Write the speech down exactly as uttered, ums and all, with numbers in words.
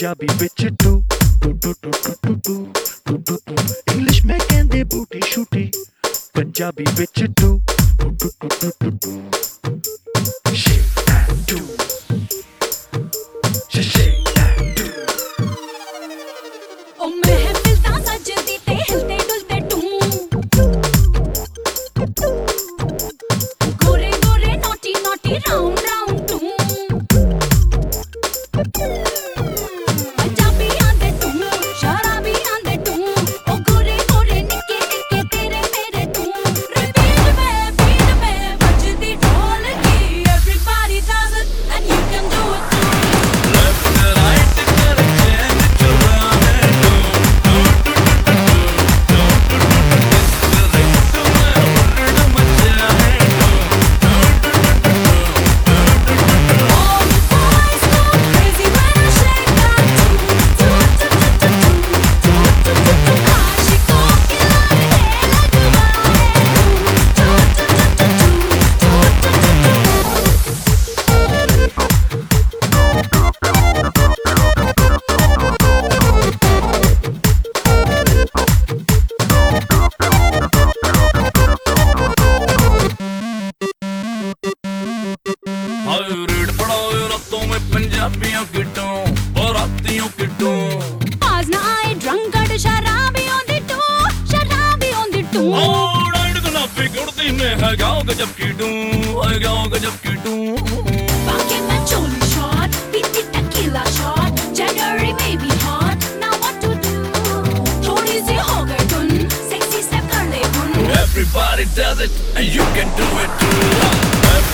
पंजाबी बिच टू टू टू टू टू टू टू टू टू इंग्लिश में कहंदे बूटी शूटी पंजाबी बिच टू टू टू टू टू टू shake that do shake that do ओ महफिल ता सजदी ते हिलते डुलते टू गोरे गोरे नोटी नोटी राउंड राउंड टू पंजाबी आंदे टू शराबी आंदे टू ओ गोरे गोरे निक्के निक्के तेरे मेरे टू रिपीट में बीट में बजदी ढोलकी everybody does it and you can do it too left right कर चैन चुरा है तू टू टू टू टू टू टू टू टू मचा है All the boys go crazy when I shake that do do do do do do do do do आशिकों की लहरें लगवाए do do do हाय रेड पड़ाओ रातों में पंजाबियों की टू बारातियों की टू आज ना आए drunkard शराबी on the टू शराबी on the टू और डाइट गुलाबी गुड़ती में है गाँव गजब की टू है गाँव गजब की टू बाकी मैं चोली shot पीती tequila shot January may be hot now what to do थोड़ी सी हो गई धुन sexy step कर ले धुन Everybody does it and you can do it too.